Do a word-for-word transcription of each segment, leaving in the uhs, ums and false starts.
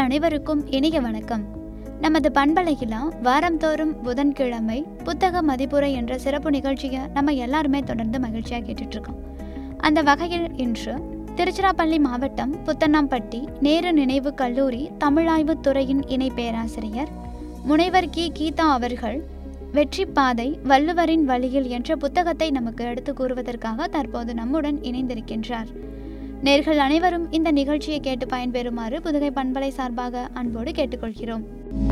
அனைவருக்கும் இனிய வணக்கம். நமது பண்பலையில் வாரந்தோறும் புதன்கிழமை புத்தக மதிப்புரை என்ற சிறப்பு நிகழ்ச்சியை நம்ம எல்லாருமே தொடர்ந்து மகிழ்ச்சியாக கேட்டுட்ருக்கோம். அந்த வகையில் இன்று திருச்சிராப்பள்ளி மாவட்டம் புத்தனாம்பட்டி நேரு நினைவு கல்லூரி தமிழாய்வுத் துறையின் இணை பேராசிரியர் முனைவர் கி கீதா அவர்கள் வெற்றி பாதை வள்ளுவரின் வழியில் என்ற புத்தகத்தை நமக்கு எடுத்து கூறுவதற்காக தற்போது நம்முடன் இணைந்திருக்கின்றார். நேர்கள் அனைவரும் இந்த நிகழ்ச்சியை கேட்டு பயன்பெறுமாறு புதுகை பண்பலை சார்பாக அன்போடு கேட்டுக்கொள்கிறோம்.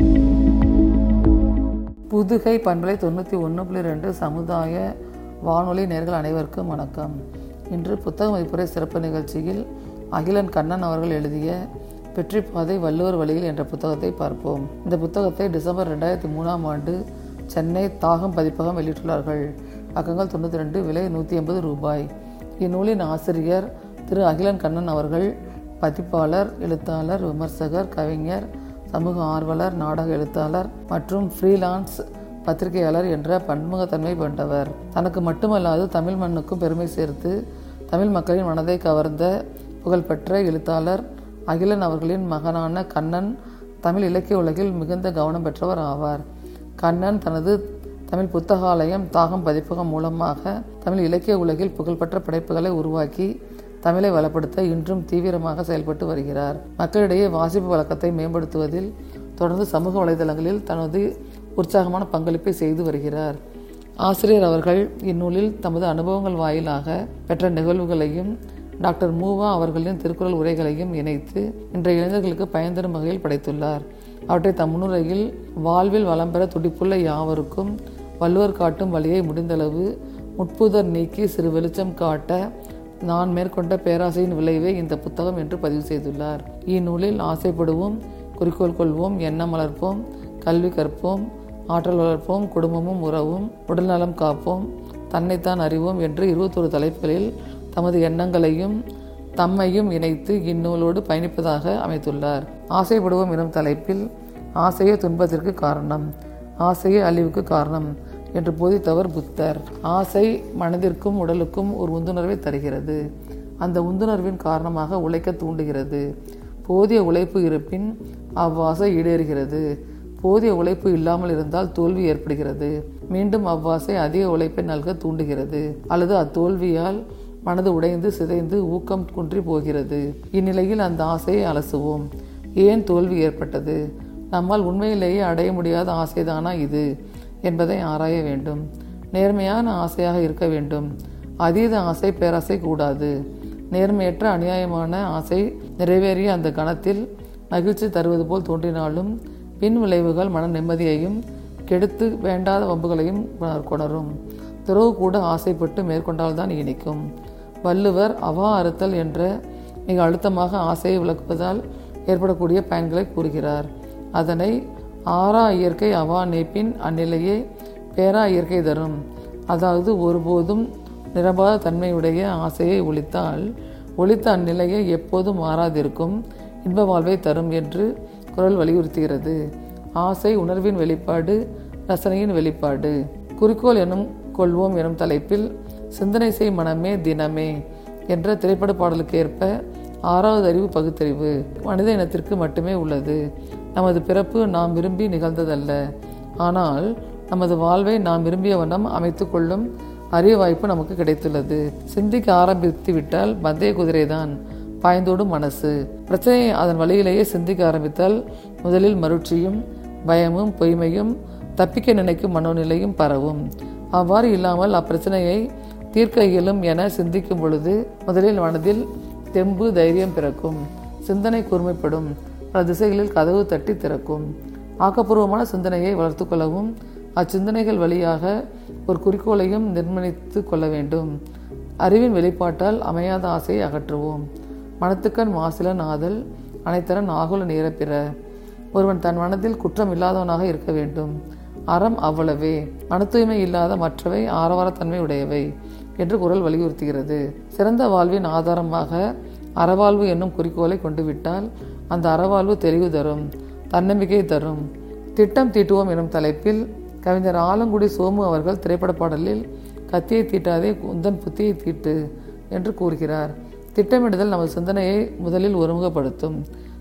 புதுகை பண்பலை தொண்ணூற்றி ஒன்று புள்ளி ரெண்டு சமுதாய வானொலி நேர்கள் அனைவருக்கும் வணக்கம். இன்று புத்தக மதிப்புரை சிறப்பு நிகழ்ச்சியில் அகிலன் கண்ணன் அவர்கள் எழுதிய வெற்றி பாதை வள்ளுவர் வழியில் என்ற புத்தகத்தை பார்ப்போம். இந்த புத்தகத்தை டிசம்பர் ரெண்டாயிரத்தி மூணாம் ஆண்டு சென்னை தாகம் பதிப்பகம் வெளியிட்டுள்ளார்கள். பக்கங்கள் தொண்ணூற்றி ரெண்டு, விலை நூற்றி ஐம்பது ரூபாய். இந்நூலின் ஆசிரியர் திரு அகிலன் கண்ணன் அவர்கள் பதிப்பாளர், எழுத்தாளர், விமர்சகர், கவிஞர், சமூக ஆர்வலர், நாடக எழுத்தாளர் மற்றும் ஃப்ரீலான்ஸ் பத்திரிகையாளர் என்ற பன்முகத்தன்மை கொண்டவர். தனக்கு மட்டுமல்லாது தமிழ் மண்ணுக்கும் பெருமை சேர்த்து தமிழ் மக்களின் மனதை கவர்ந்த புகழ்பெற்ற எழுத்தாளர் அகிலன் அவர்களின் மகனான கண்ணன் தமிழ் இலக்கிய உலகில் மிகுந்த கவனம் பெற்றவர் ஆவார். கண்ணன் தனது தமிழ் புத்தகாலயம் தாகம் பதிப்பகம் மூலமாக தமிழ் இலக்கிய உலகில் புகழ்பெற்ற படைப்புகளை உருவாக்கி தமிழை வளப்படுத்த இன்றும் தீவிரமாக செயல்பட்டு வருகிறார். மக்களிடையே வாசிப்பு வழக்கத்தை மேம்படுத்துவதில் தொடர்ந்து சமூக வலைதளங்களில் தனது உற்சாகமான பங்களிப்பை செய்து வருகிறார். ஆசிரியர் அவர்கள் இந்நூலில் தமது அனுபவங்கள் வாயிலாக பெற்ற நிகழ்வுகளையும் டாக்டர் மூவா அவர்களின் திருக்குறள் உரைகளையும் இணைத்து இன்றைய இளைஞர்களுக்கு பயன் தரும் வகையில் படைத்துள்ளார். அவற்றை தம் முன்னுரையில் வாழ்வில் வளம் பெற துடிப்புள்ள யாவருக்கும் வள்ளுவர் காட்டும் வழியை முடிந்தளவு முட்புதர் நீக்கி சிறு வெளிச்சம் காட்ட நான் மேற்கொண்ட பேராசையின் விளைவே இந்த புத்தகம் என்று பதிவு செய்துள்ளார். இந்நூலில் ஆசைப்படுவோம், குறிக்கோள் கொள்வோம், எண்ணம் வளர்ப்போம், கல்வி கற்போம், ஆற்றல் வளர்ப்போம், குடும்பமும் உறவும், உடல்நலம் காப்போம், தன்னைத்தான் அறிவோம் என்று இருபத்தொரு தலைப்புகளில் தமது எண்ணங்களையும் தம்மையும் இணைத்து இந்நூலோடு பயணிப்பதாக அமைத்துள்ளார். ஆசைப்படுவோம் எனும் தலைப்பில் ஆசையே துன்பத்திற்கு காரணம், ஆசையே அழிவுக்கு காரணம் என்று போதித்தவர் புத்தர். ஆசை மனதிற்கும் உடலுக்கும் ஒரு உந்துணர்வை தருகிறது. அந்த உந்துணர்வின் காரணமாக உழைக்க தூண்டுகிறது. போதிய உழைப்பு இருப்பின் அவ்வாசை ஈடேறுகிறது. போதிய உழைப்பு இல்லாமல் இருந்தால் தோல்வி ஏற்படுகிறது. மீண்டும் அவ்வாசை அதிக உழைப்பை நல்க தூண்டுகிறது. அல்லது அத்தோல்வியால் மனது உடைந்து சிதைந்து ஊக்கம் குன்றி போகிறது. இந்நிலையில் அந்த ஆசையை அலசுவோம். ஏன் தோல்வி ஏற்பட்டது? நம்மால் உண்மையிலேயே அடைய முடியாத ஆசைதானா இது என்பதை ஆராய வேண்டும். நேர்மையான ஆசையாக இருக்க வேண்டும். அதீத ஆசை பேராசை கூடாது. நேர்மையற்ற அநியாயமான ஆசை நிறைவேறிய அந்த கணத்தில் மகிழ்ச்சி தருவது போல் தோன்றினாலும் பின் விளைவுகள் மன நிம்மதியையும் கெடுத்து வேண்டாத வம்புகளையும் கொணரும். துறவு கூட ஆசைப்பட்டு மேற்கொண்டால்தான் இனிக்கும். வள்ளுவர் அவா அறுத்தல் என்ற மிக அழுத்தமாக ஆசையை விளக்குவதால் ஏற்படக்கூடிய பயன்களை கூறுகிறார். அதனை ஆறா இயற்கை அவா நீப்பின் அந்நிலையே பேரா இயற்கை தரும். அதாவது ஒருபோதும் நிரம்பாத தன்மையுடைய ஆசையை ஒழித்தால் ஒழித்த அந்நிலையை எப்போதும் மாறாதிருக்கும் இன்ப வாழ்வை தரும் என்று குறள் வலியுறுத்துகிறது. ஆசை உணர்வின் வெளிப்பாடு, ரசனையின் வெளிப்பாடு. குறிக்கோள் எனும் கொள்வோம் எனும் தலைப்பில் சிந்தனை செய் மனமே தினமே என்ற திரைப்பட பாடலுக்கு ஏற்ப ஆறாவது அறிவு பகுத்தறிவு மனித இனத்திற்கு மட்டுமே உள்ளது. நமது பிறப்பு நாம் விரும்பி நிகழ்ந்ததல்ல. ஆனால் நமது வாழ்வை நாம் விரும்பிய வண்ணம் அமைத்து கொள்ளும் அரிய வாய்ப்பு நமக்கு கிடைத்துள்ளது. சிந்திக்க ஆரம்பித்து விட்டால் பந்தய குதிரைதான் பாய்ந்தோடும் மனசு. பிரச்சனையை அதன் வழியிலேயே சிந்திக்க ஆரம்பித்தால் முதலில் மருட்சியும் பயமும் பொய்மையும் தப்பிக்க நினைக்கும் மனோநிலையும் பரவும். அவ்வாறு இல்லாமல் அப்பிரச்சனையை தீர்க்க இயலும் என சிந்திக்கும் பொழுது முதலில் மனதில் தெம்பு தைரியம் பிறக்கும். சிந்தனை கூர்மைப்படும். பல திசைகளில் கதவு தட்டி திறக்கும். ஆக்கப்பூர்வமான சிந்தனையை வளர்த்து கொள்ளவும் அச்சிந்தனைகள் வழியாக ஒரு குறிக்கோளையும் நிர்ணயித்து கொள்ள வேண்டும். அறிவின் வெளிப்பாட்டால் அமையாத ஆசையை அகற்றுவோம். மனத்துக்கண் மாசிலன் ஆதல் அனைத்தரன் ஆகுல நீரப்பிற. ஒருவன் தன் மனதில் குற்றம் இல்லாதவனாக இருக்க வேண்டும். அறம் அவ்வளவே. மன தூய்மை இல்லாத மற்றவை ஆரவாரத்தன்மை உடையவை என்று குறள் வலியுறுத்துகிறது. சிறந்த வாழ்வின் ஆதாரமாக அறவாழ்வு என்னும் குறிக்கோளை கொண்டு விட்டால் அந்த அறவாழ்வு தெளிவு தரும், தன்னம்பிக்கை தரும். திட்டம் தீட்டுவோம் எனும் தலைப்பில் கவிஞர் ஆலங்குடி சோமு அவர்கள் திரைப்பட பாடலில் கத்தியை தீட்டாதே உந்தன் புத்தியை தீட்டு என்று கூறுகிறார். திட்டமிடுதல் நமது சிந்தனையை முதலில் ஒருமுகப்படுத்தும்.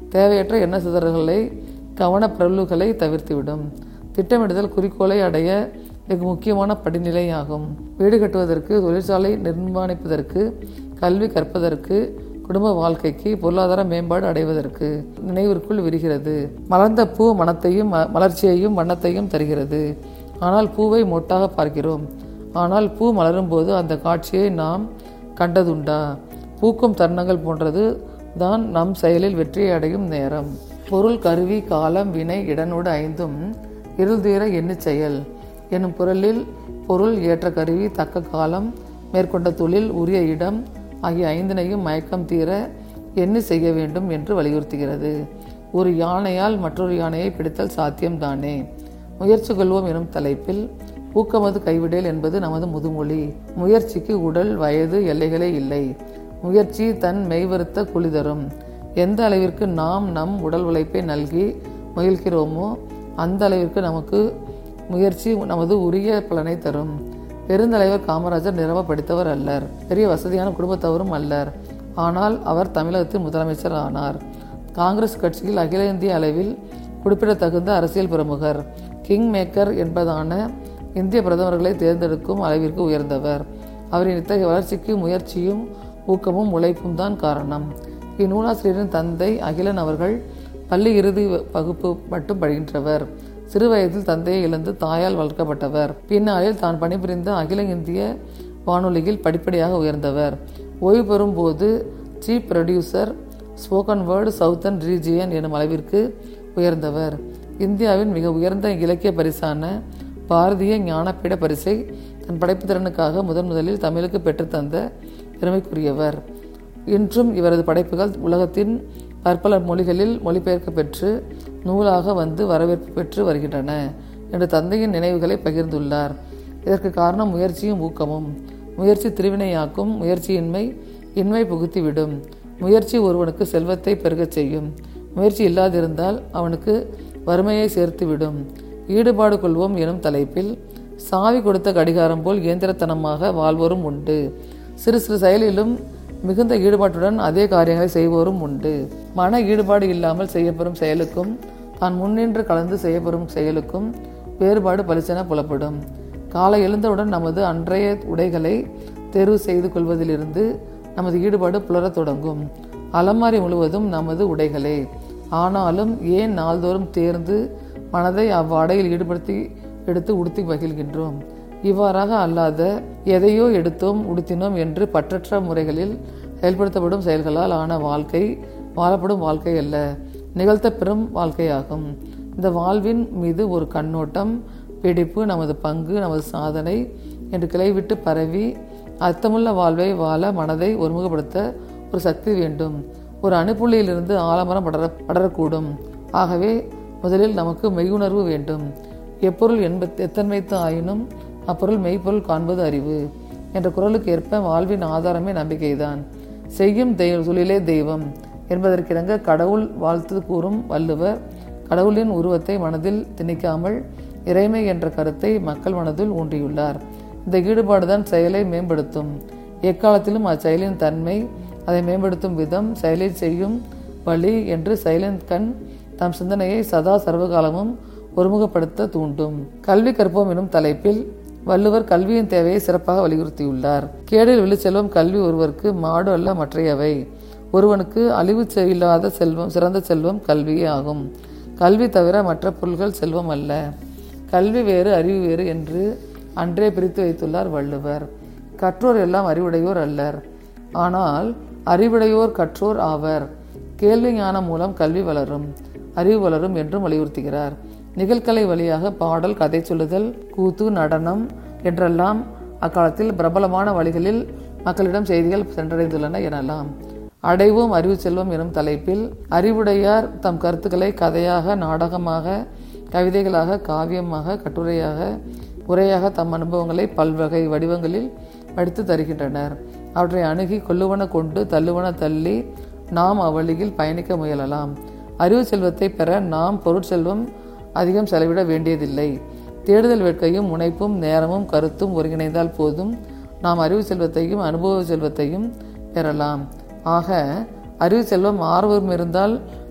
தேவையற்ற எண்ண சிதறல்களை கவனப்பிரலுகளை தவிர்த்துவிடும். திட்டமிடுதல் குறிக்கோளை அடைய மிக முக்கியமான படிநிலையாகும். வீடு கட்டுவதற்கு, தொழிற்சாலை நிர்மாணிப்பதற்கு, கல்வி கற்பதற்கு, குடும்ப வாழ்க்கைக்கு, பொருளாதார மேம்பாடு அடைவதற்கு நினைவிற்குள் விரிகிறது. மலர்ந்த பூ மனத்தையும் மலர்ச்சியையும் வண்ணத்தையும் தருகிறது. ஆனால் பூவை மொட்டாக பார்க்கிறோம். ஆனால் பூ மலரும் போது அந்த காட்சியை நாம் கண்டதுண்டா? பூக்கும் தருணங்கள் போன்றது தான் நம் செயலில் வெற்றியை அடையும் நேரம். பொருள், கருவி, காலம், வினை, இடனோடு ஐந்தும் இருள்தீர எண்ணி செயல் எனும் பொருளில் பொருள், ஏற்ற கருவி, தக்க காலம், மேற்கொண்ட தொழில், உரிய இடம் ஆகிய ஐந்தினையும் மயக்கம் தீர எண்ணி செய்ய வேண்டும் என்று வலியுறுத்துகிறது. ஒரு யானையால் மற்றொரு யானையை பிடித்தல் சாத்தியம்தானே. முயற்சி கொள்வோம் எனும் தலைப்பில் ஊக்கமது கைவிடல் என்பது நமது முதுமொழி. முயற்சிக்கு உடல், வயது, எல்லைகளே இல்லை. முயற்சி தன் மெய்வருத்த குழி தரும். எந்த அளவிற்கு நாம் நம் உடல் உழைப்பை நல்கி முயல்கிறோமோ அந்த அளவிற்கு நமக்கு முயற்சி நமது உரிய பலனை தரும். பெருந்தலைவர் காமராஜர் நிரம்ப படித்தவர் அல்லர். பெரிய வசதியான குடும்பத்தவரும் அல்லர். ஆனால் அவர் தமிழகத்தின் முதலமைச்சர் ஆனார். காங்கிரஸ் கட்சியில் அகில இந்திய அளவில் குறிப்பிடத்தகுந்த அரசியல் பிரமுகர். கிங் மேக்கர் என்பதான இந்திய பிரதமர்களை தேர்ந்தெடுக்கும் அளவிற்கு உயர்ந்தவர். அவரின் இத்தகைய வளர்ச்சிக்கு முயற்சியும் ஊக்கமும் உழைப்பும் தான் காரணம். இந்நூலாசிரியரின் தந்தை அகிலன் அவர்கள் பள்ளி இறுதி வகுப்பு மட்டும் பயின்றவர். சிறு வயதில் தந்தையை இழந்து தாயால் வளர்க்கப்பட்டவர். பின்னாளில் தான் பணிபுரிந்த அகில இந்திய வானொலியில் படிப்படியாக உயர்ந்தவர். ஓய்வு பெறும் போது chief producer, spoken word southern region எனும் அளவிற்கு உயர்ந்தவர். இந்தியாவின் மிக உயர்ந்த இலக்கிய பரிசான பாரதிய ஞானபீட பரிசை தன் படைப்பு திறனுக்காக முதன் முதலில் தமிழுக்கு பெற்றுத்தந்த பெருமைக்குரியவர். இன்றும் இவரது படைப்புகள் உலகத்தின் பற்பல மொழிகளில் மொழிபெயர்க்க பெற்று நூலாக வந்து வரவேற்பு பெற்று வருகின்றன என்று தந்தையின் நினைவுகளை பகிர்ந்துள்ளார். இதற்கு காரணம் முயற்சியும் ஊக்கமும். முயற்சி திருவினையாக்கும். முயற்சியின்மை இன்மை புகுத்திவிடும். முயற்சி ஒருவனுக்கு செல்வத்தை பெருகச் செய்யும். முயற்சி இல்லாதிருந்தால் அவனுக்கு வறுமையை சேர்த்துவிடும். ஈடுபாடு கொள்வோம் எனும் தலைப்பில் சாவி கொடுத்த கடிகாரம் போல் இயந்திரத்தனமாக வாழ்வோரும் உண்டு. சிறு சிறு செயலிலும் மிகுந்த ஈடுபாட்டுடன் அதே காரியங்களை செய்வோரும் உண்டு. மன ஈடுபாடு இல்லாமல் செய்யப்பெறும் செயலுக்கும் தான் முன்னின்று கலந்து செய்யப்பெறும் செயலுக்கும் வேறுபாடு பளிச்சென புலப்படும். காலை எழுந்தவுடன் நமது அன்றைய உடைகளை தேர்வு செய்து கொள்வதிலிருந்து நமது ஈடுபாடு புலரத் தொடங்கும். அலமாரி முழுவதும் நமது உடைகளே. ஆனாலும் ஏன் நாள்தோறும் தேர்ந்து மனதை அவ்வாடையில் ஈடுபடுத்தி எடுத்து உடுத்தி மகிழ்கின்றோம்? இவ்வாறாக அல்லாத எதையோ எடுத்தோம் உடுத்தினோம் என்று பற்றற்ற முறைகளில் செயல்படுத்தப்படும் செயல்களால் ஆன வாழ்க்கை வாழப்படும் வாழ்க்கை அல்ல, நிகழ்த்த பெறும் வாழ்க்கையாகும். இந்த வாழ்வின் மீது ஒரு கண்ணோட்டம், பிடிப்பு, நமது பங்கு, நமது சாதனை என்று கிளைவிட்டு பரவி அர்த்தமுள்ள வாழ்வை வாழ மனதை ஒருமுகப்படுத்த ஒரு சக்தி வேண்டும். ஒரு அணுப்புள்ளியிலிருந்து ஆலமரம் படர படரக்கூடும். ஆகவே முதலில் நமக்கு மெய்யுணர்வு வேண்டும். எப்பொருள் என்பத் எத்தன்மைத்து ஆயினும் அப்பொருள் மெய்ப்பொருள் காண்பது அறிவு என்ற குரலுக்கு ஏற்ப வாழ்வின் ஆதாரமே நம்பிக்கைதான். செய்யும் தெய்வ தொழிலே தெய்வம் என்பதற்கிணங்க கடவுள் வாழ்த்து கூறும் வள்ளுவர் கடவுளின் உருவத்தை மனதில் திணிக்காமல் இறைமை என்ற கருத்தை மக்கள் மனதில் ஊன்றியுள்ளார். இந்த ஈடுபாடுதான் செயலை மேம்படுத்தும். எக்காலத்திலும் அச்செயலின் தன்மை, அதை மேம்படுத்தும் விதம், செயலில் செய்யும் வழி என்று செயலின் கண் தம் சிந்தனையை சதா சர்வகாலமும் ஒருமுகப்படுத்த தூண்டும். கல்வி கற்போம் எனும் தலைப்பில் வள்ளுவர் கல்வியின் தேவையை சிறப்பாக வலியுறுத்தியுள்ளார். கேடில் விழுச்செல்வம் கல்வி ஒருவருக்கு மாடு அல்ல மற்றையவை. ஒருவனுக்கு அழிவு இல்லாத செல்வம் சிறந்த செல்வம் கல்வியே ஆகும். கல்வி தவிர மற்ற பொருள்கள் செல்வம் அல்ல. கல்வி வேறு அறிவு வேறு என்று அன்றே பிரித்து வைத்துள்ளார் வள்ளுவர். கற்றோர் எல்லாம் அறிவுடையோர் அல்லர், ஆனால் அறிவுடையோர் கற்றோர் ஆவர். கேள்வி ஞானம் மூலம் கல்வி வளரும், அறிவு வளரும் என்றும் வலியுறுத்துகிறார். நிகழ்கலை வழியாக பாடல், கதை சொல்லுதல், கூத்து, நடனம் என்றெல்லாம் அக்காலத்தில் பிரபலமான வழிகளில் மக்களிடம் செய்திகள் சென்றடைந்துள்ளன எனலாம். அடைவோம் அறிவு செல்வம் எனும் தலைப்பில் அறிவுடையார் தம் கருத்துக்களை கதையாக, நாடகமாக, கவிதைகளாக, காவியமாக, கட்டுரையாக, உரையாக தம் அனுபவங்களை பல்வகை வடிவங்களில் படித்து தருகின்றனர். அவற்றை அணுகி கொள்ளுவன கொண்டு தள்ளுவன தள்ளி நாம் அவ்வழியில் பயணிக்க முயலலாம். அறிவு செல்வத்தை பெற நாம் பொருட்செல்வம் அதிகம் செலவிட வேண்டியதில்லை. தேடுதல் வேட்கையும் முனைப்பும் நேரமும் கருத்தும் ஒருங்கிணைந்தால் போதும் நாம் அறிவு செல்வத்தையும் அனுபவ செல்வத்தையும் பெறலாம். ஆக அறிவு செல்வம் ஆர்வம் இருந்தால்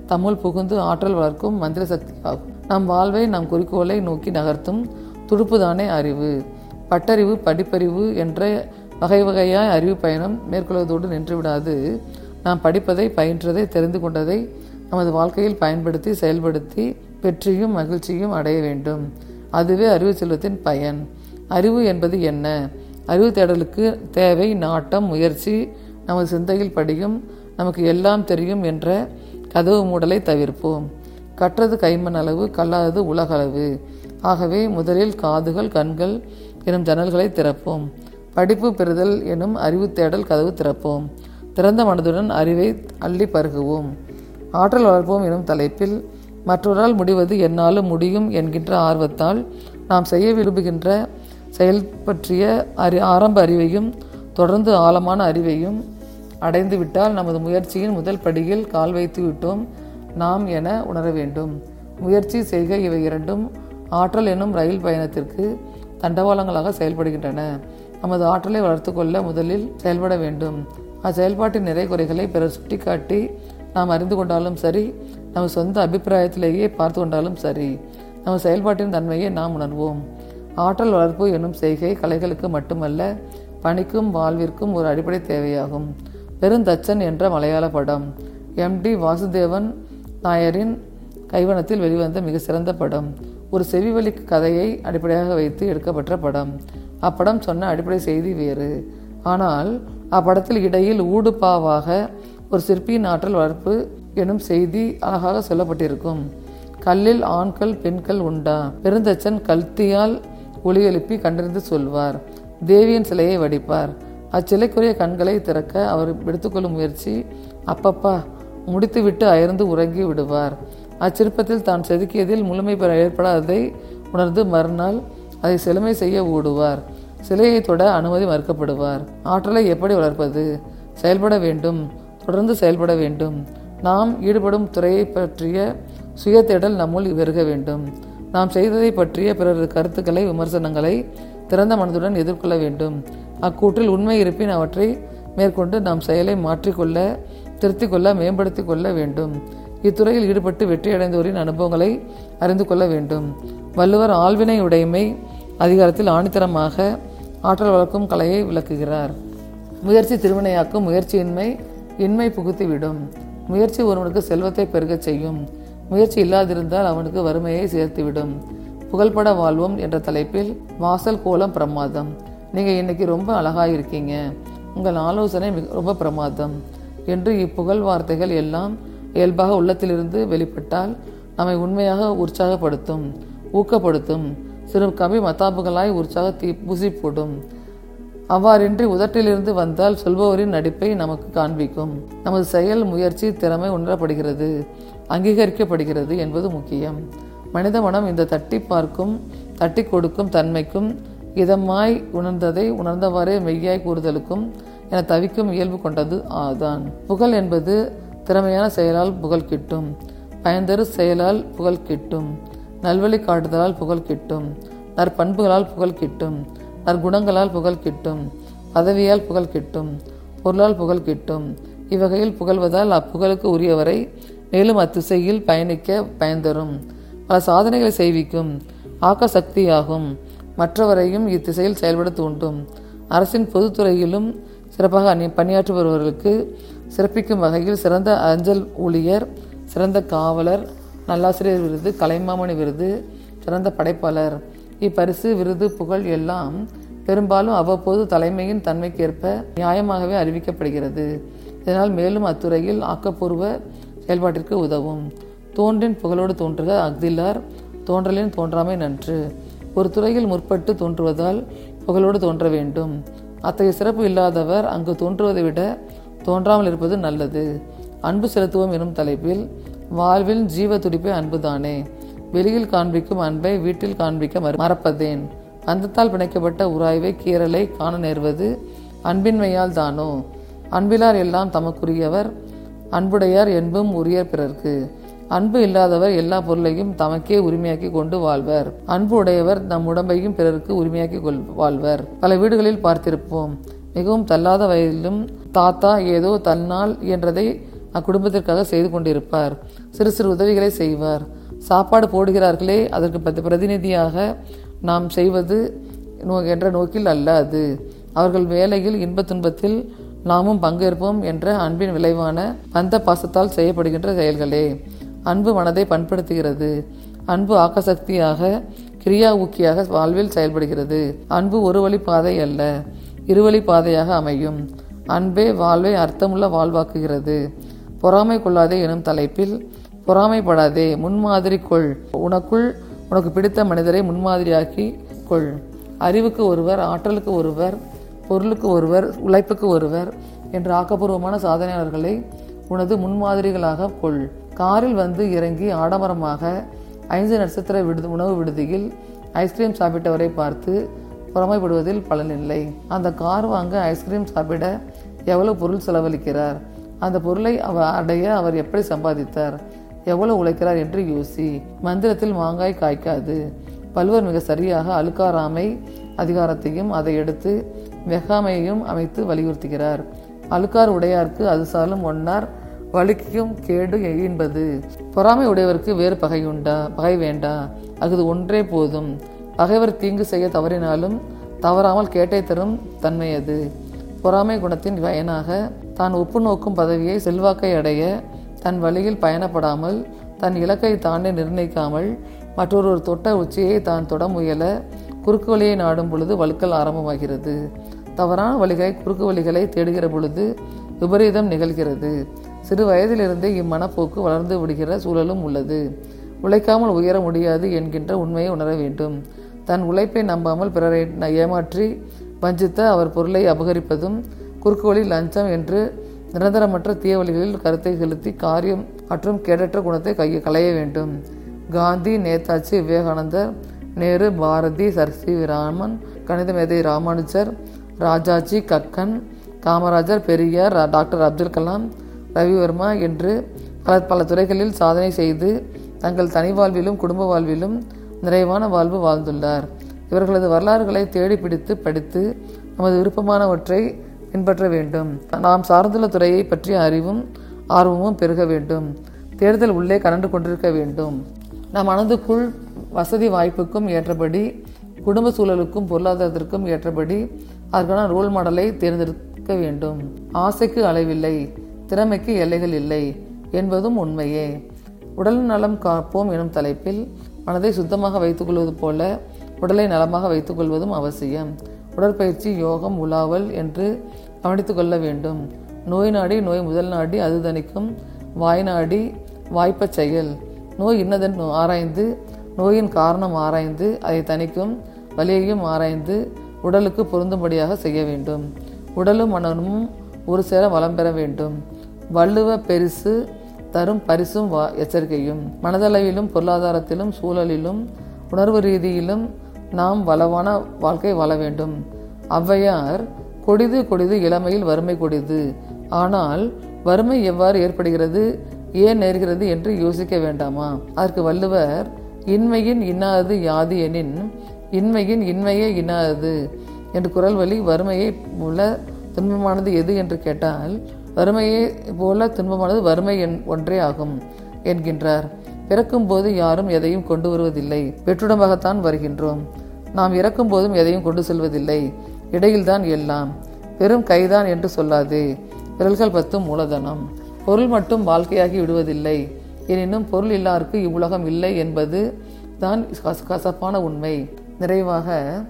தம்முள் புகுந்து ஆற்றல் வளர்க்கும் மந்திர சக்தி ஆகும். நம் வாழ்வை நம் குறிக்கோளை நோக்கி நகர்த்தும் துடுப்புதானே அறிவு. பட்டறிவு படிப்பறிவு என்ற வகை வகையாய் அறிவு பயணம் மேற்கொள்வதோடு நின்றுவிடாது. நாம் படிப்பதை பயின்றதை தெரிந்து கொண்டதை நமது வாழ்க்கையில் பயன்படுத்தி செயல்படுத்தி வெற்றியும் மகிழ்ச்சியும் அடைய வேண்டும். அதுவே அறிவு செல்வத்தின் பயன். அறிவு என்பது என்ன? அறிவு தேடலுக்கு தேவை நாட்டம், முயற்சி. நமது சிந்தையில் படியும் நமக்கு எல்லாம் தெரியும் என்ற கதவு மூடலை தவிர்ப்போம். கற்றது கைமண் அளவு, கல்லாதது உலகளவு. ஆகவே முதலில் காதுகள் கண்கள் எனும் ஜன்னல்களை திறப்போம். படிப்பு பெறுதல் எனும் அறிவு தேடல் கதவு திறப்போம். திறந்த மனதுடன் அறிவை அள்ளி பருகுவோம். ஆற்றல் வளர்ப்போம் எனும் தலைப்பில் மற்றொரால் முடிவது என்னாலும் முடியும் என்கின்ற ஆர்வத்தால் நாம் செய்ய விரும்புகின்ற செயல் பற்றிய அறி ஆரம்ப அறிவையும் தொடர்ந்து ஆழமான அறிவையும் அடைந்து விட்டால் நமது முயற்சியின் முதல் படியில் கால் வைத்து விட்டோம் நாம் என உணர வேண்டும். முயற்சி, செய்கை இவை இரண்டும் ஆற்றல் என்னும் ரயில் பயணத்திற்கு தண்டவாளங்களாக செயல்படுகின்றன. நமது ஆற்றலை வளர்த்து கொள்ள முதலில் செயல்பட வேண்டும். அச்செயல்பாட்டின் நிறை குறைகளை பிறர் சுட்டிக்காட்டி நாம் அறிந்து கொண்டாலும் சரி, நம்ம சொந்த அபிப்பிராயத்திலேயே பார்த்து கொண்டாலும் சரி, நம்ம செயல்பாட்டின் தன்மையை நாம் உணர்வோம். ஆற்றல் வளர்ப்பு என்னும் செய்கை கலைகளுக்கு மட்டுமல்ல, பணிக்கும் வாழ்விற்கும் ஒரு அடிப்படை தேவையாகும். பெருந்தச்சன் என்ற மலையாள படம் எம் டி வாசுதேவன் நாயரின் கைவண்ணத்தில் வெளிவந்த மிக சிறந்த படம். ஒரு செவிவழி கதையை அடிப்படையாக வைத்து எடுக்கப்பட்ட படம். அப்படம் சொன்ன அடிப்படை செய்தி வேறு. ஆனால் அப்படத்தில் இடையில் ஊடுபாவாக ஒரு சிற்பியின் ஆற்றல் வளர்ப்பு எனும் செய்தி அழகாக சொல்லப்பட்டிருக்கும். கல்லில் ஆண்கள் பெண்கள் உண்டா? பெருந்தச்சன் கல்த்தியால் ஒளி எழுப்பி கண்டறிந்து சொல்வார். தேவியின் சிலையை வடிப்பார். அச்சிலைக்குரிய கண்களை திறக்க அவர் எடுத்துக்கொள்ளும் முயற்சி அப்பப்பா முடித்துவிட்டு அயர்ந்து உறங்கி விடுவார். அச்சிற்பத்தில் தான் செதுக்கியதில் முழுமை பெற ஏற்படாததை உணர்ந்து மறுநாள் அதை செழுமை செய்ய ஓடுவார். சிலையை தொட அனுமதி மறுக்கப்படுவார். ஆற்றலை எப்படி வளர்ப்பது? செயல்பட வேண்டும், தொடர்ந்து செயல்பட வேண்டும். நாம் ஈடுபடும் துறையை பற்றிய சுய தேடல் நம்முள் பெருக வேண்டும். நாம் செய்ததை பற்றிய பிறரது கருத்துக்களை விமர்சனங்களை திறந்த மனதுடன் எதிர்கொள்ள வேண்டும். அக்கூற்றில் உண்மை இருப்பின் அவற்றை மேற்கொண்டு நாம் செயலை மாற்றிக்கொள்ள, திருத்திக் கொள்ள, மேம்படுத்தி கொள்ள வேண்டும். இத்துறையில் ஈடுபட்டு வெற்றியடைந்தோரின் அனுபவங்களை அறிந்து கொள்ள வேண்டும். வள்ளுவர் ஆள்வினை உடைமை அதிகாரத்தில் ஆணித்தரமாக ஆற்றல் வளர்க்கும் கலையை விளக்குகிறார். முயற்சி திருவினையாக்கும், முயற்சியின்மை இன்மை புகுத்திவிடும். முயற்சி ஒருவனுக்கு செல்வத்தை பெருகச் செய்யும். முயற்சி இல்லாதிருந்தால் அவனுக்கு வறுமையை சேர்த்துவிடும். புகழ்பட வாழ்வோம் என்ற தலைப்பில் வாசல் கோலம் பிரமாதம். நீங்கள் இன்னைக்கு ரொம்ப அழகாக இருக்கீங்க, உங்கள் ஆலோசனை ரொம்ப பிரமாதம் என்று இப்புகழ் வார்த்தைகள் எல்லாம் இயல்பாக உள்ளத்திலிருந்து வெளிப்பட்டால் நம்மை உண்மையாக உற்சாகப்படுத்தும், ஊக்கப்படுத்தும். சிறு கவி மத்தாப்புகளாய் உற்சாக தீ பூசி போடும். அவ்வாறின்றி உதட்டிலிருந்து வந்தால் சொல்பவரின் நடிப்பை நமக்கு காண்பிக்கும். நமது செயல், முயற்சி, திறமை உணரப்படுகிறது, அங்கீகரிக்கப்படுகிறது என்பது முக்கியம். மனித மனம் இந்த தட்டி பார்க்கும், தட்டி கொடுக்கும் தன்மைக்கும், இதமாய் உணர்ந்ததை உணர்ந்தவாறே மெய்யாய் கூறுதலுக்கும் என தவிக்கும் இயல்பு கொண்டது ஆதான். புகழ் என்பது திறமையான செயலால் புகழ் கிட்டும், பயன்தரு செயலால் புகழ் கிட்டும், நல்வழி காட்டுதலால் புகழ் கிட்டும், நற்பண்புகளால் புகழ் கிட்டும், நற்குணங்களால் புகழ் கிட்டும், பதவியால் புகழ் கிட்டும், பொருளால் புகழ் கிட்டும். இவ்வகையில் புகழ்வதால் அப்புகழுக்கு உரியவரை மேலும் அத்திசையில் பயணிக்க பயன்தரும். பல சாதனைகளை செய்விக்கும், ஆக்க சக்தியாகும். மற்றவரையும் இத்திசையில் செயல்பட தூண்டும். அரசின் பொதுத்துறையிலும் சிறப்பாக அணி பணியாற்றி வருபவர்களுக்கு சிறப்பிக்கும் வகையில் சிறந்த அஞ்சல் ஊழியர், சிறந்த காவலர், நல்லாசிரியர் விருது, கலைமாமணி விருது, சிறந்த படைப்பாளர், இப்பரிசு விருது புகழ் எல்லாம் பெரும்பாலும் அவ்வப்போது தலைமையின் தன்மைக்கேற்ப நியாயமாகவே அறிவிக்கப்படுகிறது. இதனால் மேலும் அத்துறையில் ஆக்கப்பூர்வ செயல்பாட்டிற்கு உதவும். தோன்றின் புகழோடு தோன்றுக அஃதில்லார், தோன்றலின் தோன்றாமை நன்று. ஒரு துறையில் முற்பட்டு தோன்றுவதால் புகழோடு தோன்ற வேண்டும். அத்தகைய சிறப்பு இல்லாதவர் அங்கு தோன்றுவதை விட தோன்றாமல் இருப்பது நல்லது. அன்பு செலுத்துவோம் எனும் தலைப்பில் வாழ்வில் ஜீவ துடிப்பை அன்புதானே. வெளியில் காண்பிக்கும் அன்பை வீட்டில் காண்பிக்க மறப்பதேன். அந்தத்தால் பிணைக்கப்பட்ட உராய்வை கீறலை காண நேர்வது அன்பின்மையால் தானோ. அன்பிலார் எல்லாம் தமக்குரியவர், அன்புடையார் என்பும் உரியர் பிறர்க்கு. அன்பு இல்லாதவர் எல்லா பொருளையும் தமக்கே உரிமையாக்கி கொண்டு வாழ்வர். அன்பு உடையவர் நம் உடம்பையும் பிறருக்கு உரிமையாக்கி கொள் வாழ்வர். பல வீடுகளில் பார்த்திருப்போம். மிகவும் தள்ளாத வயதிலும் தாத்தா ஏதோ தன்னால் என்றதை அக்குடும்பத்திற்காக செய்து கொண்டிருப்பார். சிறு சிறு உதவிகளை செய்வார். சாப்பாடு போடுகிறார்களே, அதற்கு பிரதிநிதியாக நாம் செய்வது என்ற நோக்கில் அல்ல அது. அவர்கள் வேலையில் இன்ப துன்பத்தில் நாமும் பங்கேற்போம் என்ற அன்பின் விளைவான பந்த பாசத்தால் செய்யப்படுகின்ற செயல்களே. அன்பு மனதை பண்படுத்துகிறது. அன்பு ஆக்கசக்தியாக, கிரியா ஊக்கியாக வாழ்வில் செயல்படுகிறது. அன்பு ஒரு வழி பாதை அல்ல, இருவழி பாதையாக அமையும். அன்பே வாழ்வை அர்த்தமுள்ள வாழ்வாக்குகிறது. பொறாமை கொள்ளாதே எனும் தலைப்பில், பொறாமைப்படாதே, முன்மாதிரி கொள். உனக்குள் உனக்கு பிடித்த மனிதரை முன்மாதிரியாக்கி கொள். அறிவுக்கு ஒருவர், ஆற்றலுக்கு ஒருவர், பொருளுக்கு ஒருவர், உழைப்புக்கு ஒருவர் என்ற ஆக்கப்பூர்வமான சாதனையாளர்களை உனது முன்மாதிரிகளாக கொள். காரில் வந்து இறங்கி ஆடம்பரமாக ஐந்து நட்சத்திர விடுதி உணவு விடுதியில் ஐஸ்கிரீம் சாப்பிட்டவரை பார்த்து பொறாமைப்படுவதில் பலனில்லை. அந்த கார் வாங்க ஐஸ்கிரீம் சாப்பிட எவ்வளவு பொருள் செலவழிக்கிறார், அந்த பொருளை அவர் அடைய அவர் எப்படி சம்பாதித்தார், எவ்வளவு உழைக்கிறார் என்று யோசி. மந்திரத்தில் மாங்காய் காய்க்காது. பல்வர் மிக சரியாக அழுக்காராமை அதிகாரத்தையும் அதை எடுத்து வெகாமையையும் அமைத்து வலியுறுத்துகிறார். அழுக்கார் உடையார்க்கு அது சாலும் ஒன்னார் வலிக்கும் கேடு என்பது. பொறாமை உடையவருக்கு வேறு பகையுண்டா? பகை வேண்டா, அது ஒன்றே போதும். பகைவர் தீங்கு செய்ய தவறினாலும் தவறாமல் கேட்டை தரும் தன்மையது. பொறாமை குணத்தின் பயனாக தான் ஒப்பு நோக்கும் பதவியை செல்வாக்கை அடைய, தன் வழியில் பயணப்படாமல், தன் இலக்கை தானே நிர்ணயிக்காமல், மற்றொரு தொட்ட உச்சியை தான் தொட முயல குறுக்கு வழியை நாடும் பொழுது வழுக்கல் ஆரம்பமாகிறது. தவறான வழிகளை குறுக்கு வழிகளை தேடுகிற பொழுது விபரீதம் நிகழ்கிறது. சிறு வயதிலிருந்தே இம்மனப்போக்கு வளர்ந்து விடுகிற சூழலும் உள்ளது. உழைக்காமல் உயர முடியாது என்கின்ற உண்மையை உணர வேண்டும். தன் உழைப்பை நம்பாமல் பிறரை ஏமாற்றி வஞ்சித்த அவர் பொருளை அபகரிப்பதும் குறுக்கு வழி லஞ்சம் என்று நிரந்தரமற்ற தீய வழிகளில் கருத்தை செலுத்தி காரியம் மற்றும் கேடற்ற குணத்தை கையை களைய வேண்டும். காந்தி, நேதாஜி, விவேகானந்தர், நேரு, பாரதி, சர் சி ராமன், கணித மேதை ராமானுஜர், ராஜாஜி, கக்கன், காமராஜர், பெரியார், டாக்டர் அப்துல் கலாம், ரவிவர்மா என்று பல பல துறைகளில் சாதனை செய்து தங்கள் தனி வாழ்விலும் குடும்ப வாழ்விலும் நிறைவான வாழ்வு வாழ்ந்துள்ளார். இவர்களது வரலாறுகளை தேடி பிடித்து படித்து நமது விருப்பமானவற்றை பின்பற்ற வேண்டும். நாம் சார்ந்துள்ள துறையை பற்றிய அறிவும் ஆர்வமும் பெருக வேண்டும். தேர்தல் உள்ளே கலந்து கொண்டிருக்க வேண்டும். நம் மனதுக்குள் வசதி வாய்ப்புக்கும் ஏற்றபடி, குடும்ப சூழலுக்கும் பொருளாதாரத்திற்கும் ஏற்றபடி அதற்கான ரோல் மாடலை தேர்ந்தெடுக்க வேண்டும். ஆசைக்கு அளவில்லை, திறமைக்கு எல்லைகள் இல்லை என்பதும் உண்மையே. உடல் நலம் காப்போம் எனும் தலைப்பில் மனதை சுத்தமாக வைத்துக்கொள்வது போல உடலை நலமாக வைத்துக்கொள்வதும் அவசியம். உடற்பயிற்சி, யோகம், உலாவல் என்று கவனித்துக் கொள்ள வேண்டும். நோய் நாடி நோய் முதல் நாடி அது தணிக்கும், வாய் நாடி வாய்ப்ப செயல். நோய் இன்னதென்று ஆராய்ந்து, நோயின் காரணம் ஆராய்ந்து அதை தணிக்கும் வலியையும் ஆராய்ந்து உடலுக்கு பொருந்தும்படியாக செய்ய வேண்டும். உடலும் மனமும் ஒரு சேர வளம் பெற வேண்டும். வள்ளுவ பெரிசு தரும் பரிசும் வா எச்சரிக்கையும். மனதளவிலும் பொருளாதாரத்திலும் சூழலிலும் உணர்வு ரீதியிலும் நாம் வளவான வாழ்க்கை வாழ வேண்டும். ஔவையார், கொடிது கொடிது இளமையில் வறுமை கொடிது, ஆனால் வறுமை எவ்வாறு ஏற்படுகிறது, ஏன் நேர்கிறது என்று யோசிக்க வேண்டாமா? அதற்கு வள்ளுவர், இன்மையின் இன்னாதது யாது எனின் இன்மையின் இன்மையே இன்னாதது என்று குரல் வழி வறுமையை போல துன்பமானது எது என்று கேட்டால் வறுமையை போல துன்பமானது வறுமை என் ஒன்றே ஆகும் என்கின்றார். பிறக்கும் போது யாரும் எதையும் கொண்டு வருவதில்லை, வெற்றுடமாகத்தான் வருகின்றோம். நாம் இறக்கும் போதும் எதையும் கொண்டு செல்வதில்லை, இடையில்தான் எல்லாம். பெரும் கைதான் என்று சொல்லாதே, விரல்கள் பத்தும் மூலதனம். பொருள் மட்டும் வாழ்க்கையாகி விடுவதில்லை, எனினும் பொருள் இல்லாருக்கு இவ்வுலகம் இல்லை என்பது தான் கசப்பான உண்மை. நிறைவாக,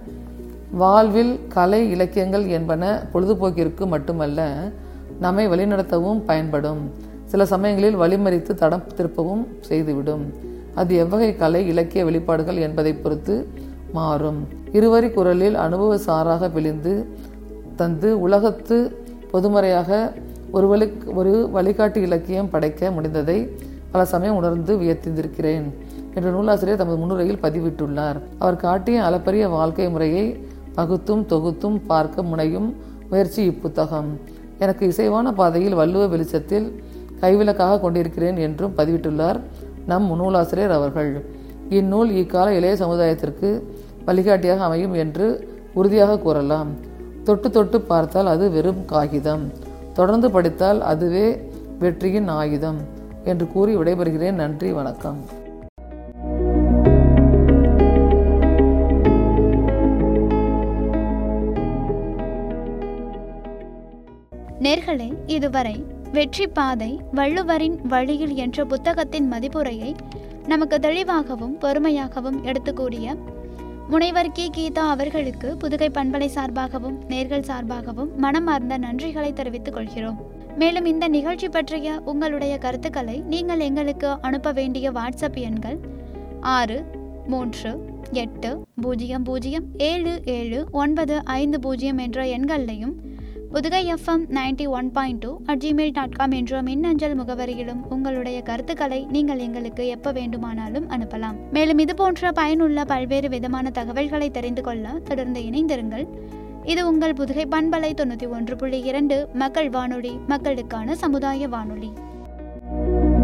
வாழ்வில் கலை இலக்கியங்கள் என்பன பொழுதுபோக்கிற்கு மட்டுமல்ல, நம்மை வழிநடத்தவும் பயன்படும். சில சமயங்களில் வழிமறித்து தடம் திருப்பவும் செய்துவிடும். அது எவ்வகை கலை இலக்கிய வெளிப்பாடுகள் என்பதை பொறுத்து மாறும். இருவரி குரலில் அனுபவ சாராக பிழிந்து தந்து உலகத்து பொதுமறையாக ஒரு வழி ஒரு வழிகாட்டு இலக்கியம் படைக்க முடிந்ததை பல சமயம் உணர்ந்து வியத்திருக்கிறேன் என்று நூலாசிரியர் தமது முன்னுரையில் பதிவிட்டுள்ளார். அவர் காட்டிய அளப்பரிய வாழ்க்கை முறையை பகுத்தும் தொகுத்தும் பார்க்க முனையும் முயற்சி இப்புத்தகம். எனக்கு இசைவான பாதையில் வள்ளுவ வெளிச்சத்தில் கைவிளக்காக கொண்டிருக்கிறேன் என்றும் பதிவிட்டுள்ளார் நம் நூலாசிரியர் அவர்கள். இந்நூல் இக்கால இளைய சமுதாயத்திற்கு வழிகாட்டியாக அமையும் என்று உறுதியாக கூறலாம். தொட்டு தொட்டு பார்த்தால் அது வெறும் காகிதம், தொடர்ந்து படித்தால் அதுவே வெற்றியின் ஆயுதம் என்று கூறி விடைபெறுகிறேன். நன்றி, வணக்கம். நேர்களே, இதுவரை வெற்றி பாதை வள்ளுவரின் வழியில் என்ற புத்தகத்தின் மதிப்புரையை நமக்கு தெளிவாகவும் பொறுமையாகவும் எடுத்துக்கூடிய முனைவர் கி கீதா அவர்களுக்கு புதுகை பண்பலை சார்பாகவும் நேர்கள் சார்பாகவும் மனமார்ந்த நன்றிகளை தெரிவித்துக் கொள்கிறோம். மேலும் இந்த நிகழ்ச்சி பற்றிய உங்களுடைய கருத்துக்களை நீங்கள் எங்களுக்கு அனுப்ப வேண்டிய வாட்ஸ்அப் எண்கள் ஆறு மூன்று எட்டு பூஜ்ஜியம் பூஜ்ஜியம் ஏழு ஏழு ஒன்பது ஐந்து பூஜ்ஜியம் என்ற எண்களையும் Pudugai FM ninety one point two at Gmail dot com என்ற மின்னஞ்சல் முகவரியிலும் உங்களுடைய கருத்துக்களை நீங்கள் எங்களுக்கு எப்போ வேண்டுமானாலும் அனுப்பலாம். மேலும் இது போன்ற பயனுள்ள பல்வேறு விதமான தகவல்களை தெரிந்து கொள்ள தொடர்ந்து இணைந்திருங்கள். இது உங்கள் புதுகை பண்பலை தொண்ணூற்றி ஒன்று புள்ளி இரண்டு மக்கள் வானொலி, மக்களுக்கான சமுதாய வானொலி.